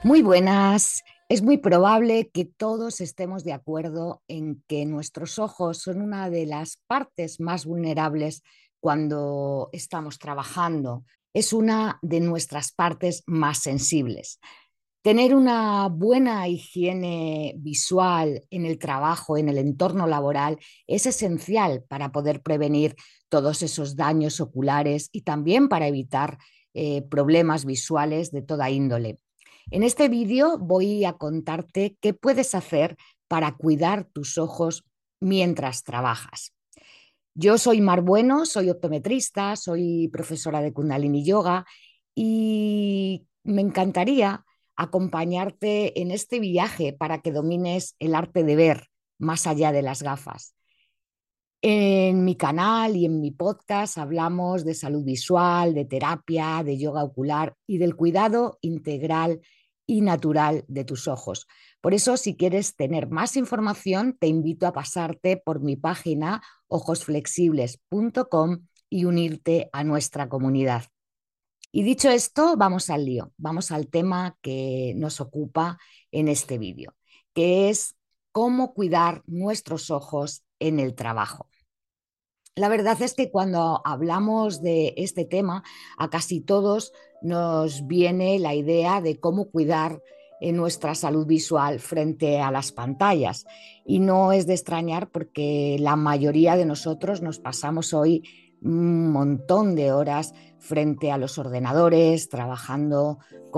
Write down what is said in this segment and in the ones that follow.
Muy buenas. Es muy probable que todos estemos de acuerdo en que nuestros ojos son una de las partes más vulnerables cuando estamos trabajando. Es una de nuestras partes más sensibles. Tener una buena higiene visual en el trabajo, en el entorno laboral, es esencial para poder prevenir todos esos daños oculares y también para evitar problemas visuales de toda índole. En este vídeo voy a contarte qué puedes hacer para cuidar tus ojos mientras trabajas. Yo soy Mar Bueno, soy optometrista, soy profesora de Kundalini Yoga y me encantaría acompañarte en este viaje para que domines el arte de ver más allá de las gafas. En mi canal y en mi podcast hablamos de salud visual, de terapia, de yoga ocular y del cuidado integral y natural de tus ojos. Por eso, si quieres tener más información, te invito a pasarte por mi página ojosflexibles.com y unirte a nuestra comunidad. Y dicho esto, vamos al lío, vamos al tema que nos ocupa en este vídeo, que es cómo cuidar nuestros ojos en el trabajo. La verdad es que cuando hablamos de este tema, a casi todos nos viene la idea de cómo cuidar nuestra salud visual frente a las pantallas. Y no es de extrañar porque la mayoría de nosotros nos pasamos hoy un montón de horas frente a los ordenadores, trabajando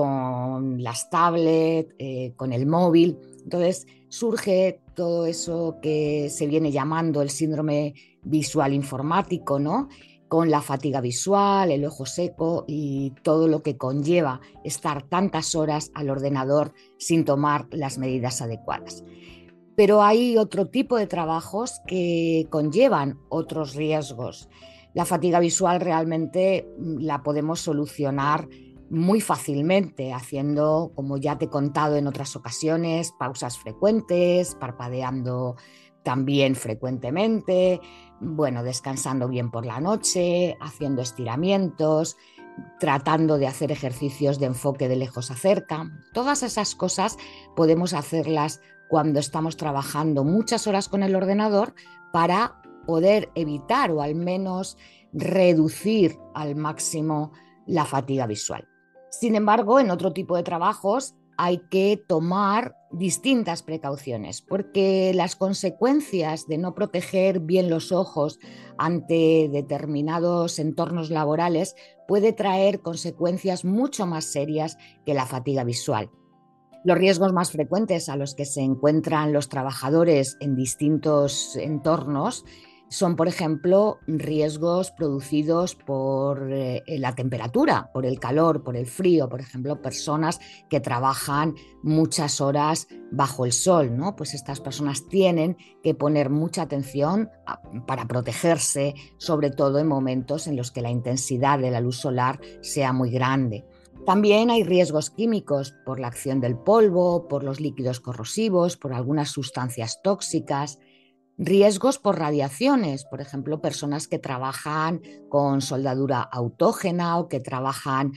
con las tablets, con el móvil. Entonces surge todo eso que se viene llamando el síndrome visual informático, ¿no? Con la fatiga visual, el ojo seco y todo lo que conlleva estar tantas horas al ordenador sin tomar las medidas adecuadas. Pero hay otro tipo de trabajos que conllevan otros riesgos. La fatiga visual realmente la podemos solucionar muy fácilmente haciendo, como ya te he contado en otras ocasiones, pausas frecuentes, parpadeando también frecuentemente, bueno, descansando bien por la noche, haciendo estiramientos, tratando de hacer ejercicios de enfoque de lejos a cerca. Todas esas cosas podemos hacerlas cuando estamos trabajando muchas horas con el ordenador para poder evitar o al menos reducir al máximo la fatiga visual. Sin embargo, en otro tipo de trabajos hay que tomar distintas precauciones porque las consecuencias de no proteger bien los ojos ante determinados entornos laborales puede traer consecuencias mucho más serias que la fatiga visual. Los riesgos más frecuentes a los que se encuentran los trabajadores en distintos entornos son, por ejemplo, riesgos producidos por la temperatura, por el calor, por el frío, por ejemplo, personas que trabajan muchas horas bajo el sol, ¿no? Pues estas personas tienen que poner mucha atención para protegerse, sobre todo en momentos en los que la intensidad de la luz solar sea muy grande. También hay riesgos químicos por la acción del polvo, por los líquidos corrosivos, por algunas sustancias tóxicas, riesgos por radiaciones, por ejemplo, personas que trabajan con soldadura autógena o que trabajan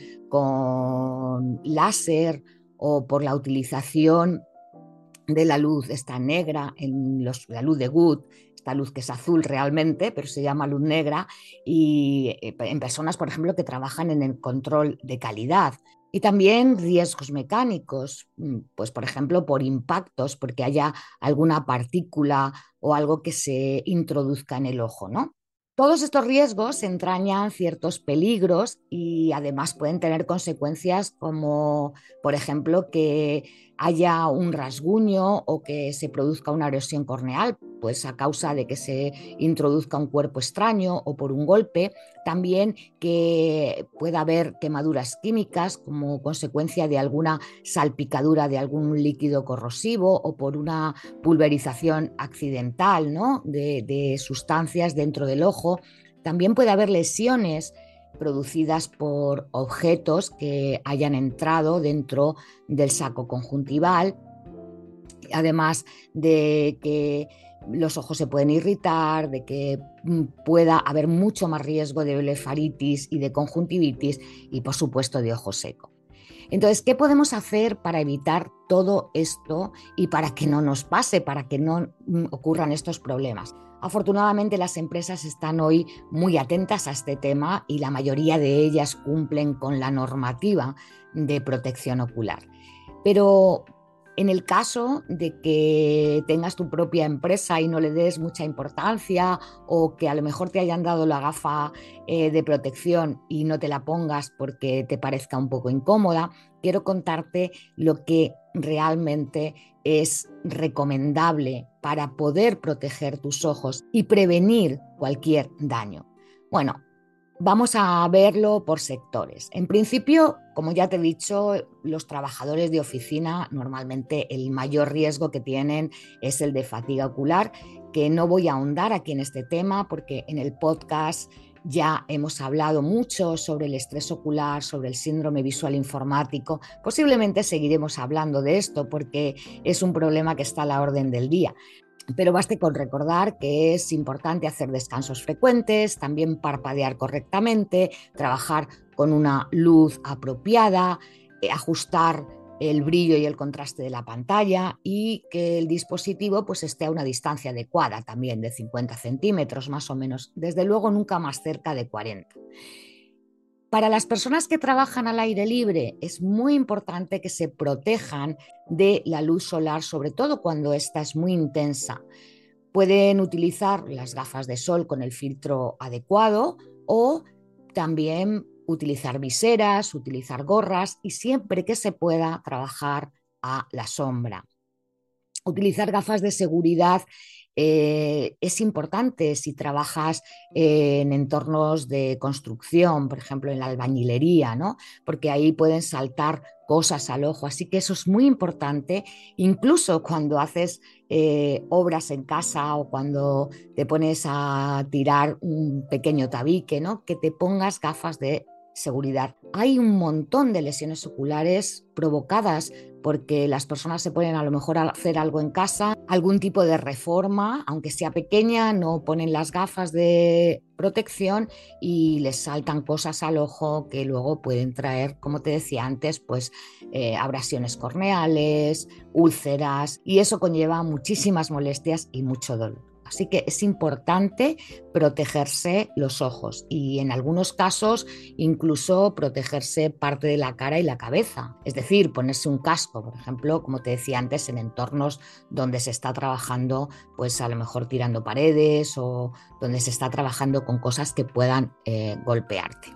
con láser o por la utilización de la luz esta negra, la luz de Good, esta luz que es azul realmente, pero se llama luz negra, y en personas, por ejemplo, que trabajan en el control de calidad. Y también riesgos mecánicos, pues por ejemplo por impactos, porque haya alguna partícula o algo que se introduzca en el ojo, ¿no? Todos estos riesgos entrañan ciertos peligros y además pueden tener consecuencias como, por ejemplo, que haya un rasguño o que se produzca una erosión corneal, pues a causa de que se introduzca un cuerpo extraño o por un golpe. También que pueda haber quemaduras químicas como consecuencia de alguna salpicadura de algún líquido corrosivo o por una pulverización accidental, ¿no? de sustancias dentro del ojo. También puede haber lesiones producidas por objetos que hayan entrado dentro del saco conjuntival, además de que los ojos se pueden irritar, de que pueda haber mucho más riesgo de blefaritis y de conjuntivitis y, por supuesto, de ojo seco. Entonces, ¿qué podemos hacer para evitar todo esto y para que no nos pase, para que no ocurran estos problemas? Afortunadamente, las empresas están hoy muy atentas a este tema y la mayoría de ellas cumplen con la normativa de protección ocular. Pero en el caso de que tengas tu propia empresa y no le des mucha importancia, o que a lo mejor te hayan dado la gafa de protección y no te la pongas porque te parezca un poco incómoda, quiero contarte lo que realmente es recomendable para poder proteger tus ojos y prevenir cualquier daño. Bueno, vamos a verlo por sectores. En principio, como ya te he dicho, los trabajadores de oficina normalmente el mayor riesgo que tienen es el de fatiga ocular, que no voy a ahondar aquí en este tema porque en el podcast ya hemos hablado mucho sobre el estrés ocular, sobre el síndrome visual informático. Posiblemente seguiremos hablando de esto porque es un problema que está a la orden del día. Pero baste con recordar que es importante hacer descansos frecuentes, también parpadear correctamente, trabajar con una luz apropiada, ajustar el brillo y el contraste de la pantalla y que el dispositivo pues esté a una distancia adecuada también de 50 centímetros más o menos, desde luego nunca más cerca de 40. Para las personas que trabajan al aire libre es muy importante que se protejan de la luz solar, sobre todo cuando esta es muy intensa. Pueden utilizar las gafas de sol con el filtro adecuado o también utilizar viseras, utilizar gorras y siempre que se pueda trabajar a la sombra. Utilizar gafas de seguridad es importante si trabajas en entornos de construcción, por ejemplo en la albañilería, ¿no? Porque ahí pueden saltar cosas al ojo, así que eso es muy importante, incluso cuando haces obras en casa o cuando te pones a tirar un pequeño tabique, ¿no? Que te pongas gafas de seguridad. Hay un montón de lesiones oculares provocadas porque las personas se ponen a lo mejor a hacer algo en casa, algún tipo de reforma, aunque sea pequeña, no ponen las gafas de protección y les saltan cosas al ojo que luego pueden traer, como te decía antes, pues abrasiones corneales, úlceras, y eso conlleva muchísimas molestias y mucho dolor. Así que es importante protegerse los ojos y en algunos casos incluso protegerse parte de la cara y la cabeza. Es decir, ponerse un casco, por ejemplo, como te decía antes, en entornos donde se está trabajando, pues a lo mejor tirando paredes o donde se está trabajando con cosas que puedan golpearte.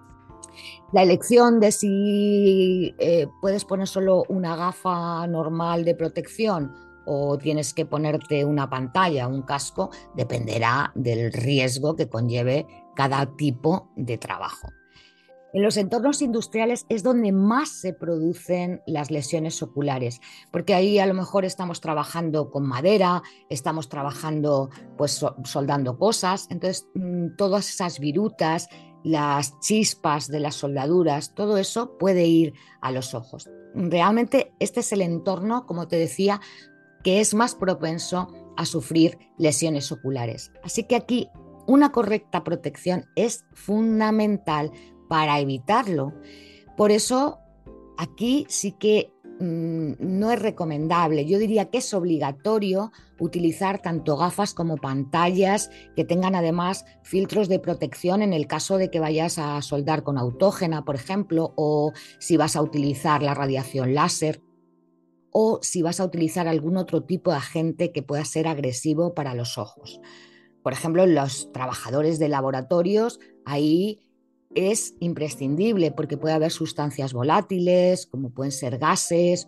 La elección de si puedes poner solo una gafa normal de protección o tienes que ponerte una pantalla, un casco, dependerá del riesgo que conlleve cada tipo de trabajo. En los entornos industriales es donde más se producen las lesiones oculares, porque ahí a lo mejor estamos trabajando con madera, estamos trabajando pues soldando cosas, entonces todas esas virutas, las chispas de las soldaduras, todo eso puede ir a los ojos. Realmente este es el entorno, como te decía, que es más propenso a sufrir lesiones oculares. Así que aquí una correcta protección es fundamental para evitarlo. Por eso aquí sí que no es recomendable, yo diría que es obligatorio utilizar tanto gafas como pantallas que tengan además filtros de protección en el caso de que vayas a soldar con autógena, por ejemplo, o si vas a utilizar la radiación láser o si vas a utilizar algún otro tipo de agente que pueda ser agresivo para los ojos. Por ejemplo, los trabajadores de laboratorios, ahí es imprescindible porque puede haber sustancias volátiles, como pueden ser gases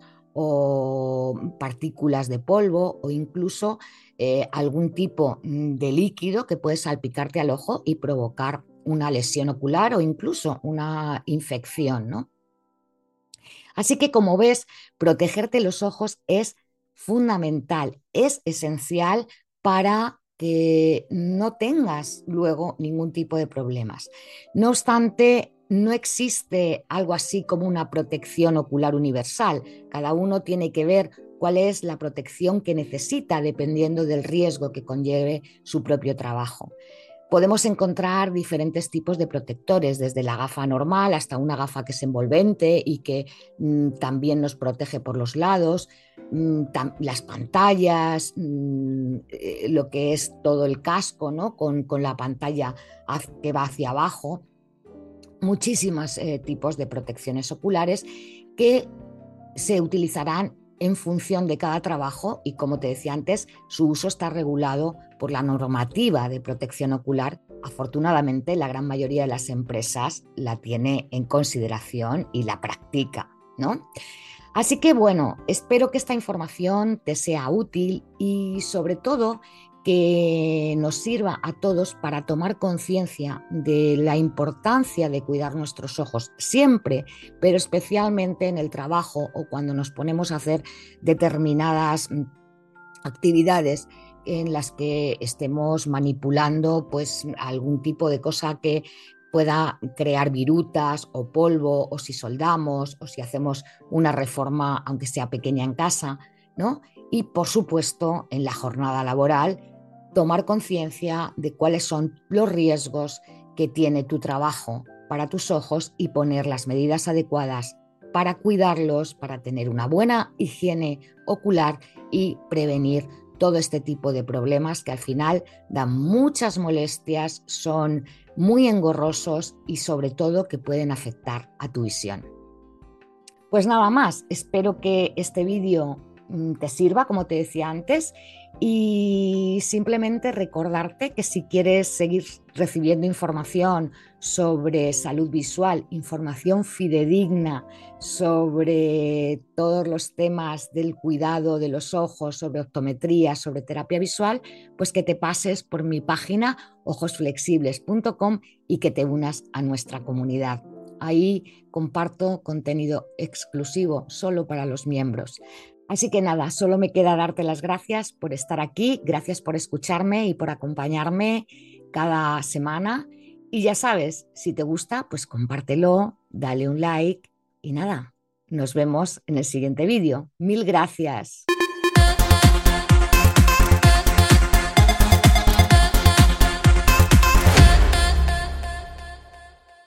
o partículas de polvo o incluso algún tipo de líquido que puede salpicarte al ojo y provocar una lesión ocular o incluso una infección, ¿no? Así que, como ves, protegerte los ojos es fundamental, es esencial para que no tengas luego ningún tipo de problemas. No obstante, no existe algo así como una protección ocular universal. Cada uno tiene que ver cuál es la protección que necesita dependiendo del riesgo que conlleve su propio trabajo. Podemos encontrar diferentes tipos de protectores, desde la gafa normal hasta una gafa que es envolvente y que también nos protege por los lados, las pantallas, lo que es todo el casco, ¿no? Con la pantalla que va hacia abajo, muchísimos tipos de protecciones oculares que se utilizarán en función de cada trabajo y, como te decía antes, su uso está regulado por la normativa de protección ocular. Afortunadamente, la gran mayoría de las empresas la tiene en consideración y la practica, ¿no? Así que bueno, espero que esta información te sea útil y sobre todo que nos sirva a todos para tomar conciencia de la importancia de cuidar nuestros ojos siempre, pero especialmente en el trabajo o cuando nos ponemos a hacer determinadas actividades en las que estemos manipulando pues algún tipo de cosa que pueda crear virutas o polvo, o si soldamos o si hacemos una reforma aunque sea pequeña en casa, ¿no? Y por supuesto en la jornada laboral tomar conciencia de cuáles son los riesgos que tiene tu trabajo para tus ojos y poner las medidas adecuadas para cuidarlos, para tener una buena higiene ocular y prevenir todo este tipo de problemas que al final dan muchas molestias, son muy engorrosos y sobre todo que pueden afectar a tu visión. Pues nada más, espero que este vídeo te sirva, como te decía antes, y simplemente recordarte que si quieres seguir recibiendo información sobre salud visual, información fidedigna sobre todos los temas del cuidado de los ojos, sobre optometría, sobre terapia visual, pues que te pases por mi página ojosflexibles.com y que te unas a nuestra comunidad. Ahí comparto contenido exclusivo solo para los miembros. Así que nada, solo me queda darte las gracias por estar aquí, gracias por escucharme y por acompañarme cada semana. Y ya sabes, si te gusta, pues compártelo, dale un like y nada, nos vemos en el siguiente vídeo. Mil gracias.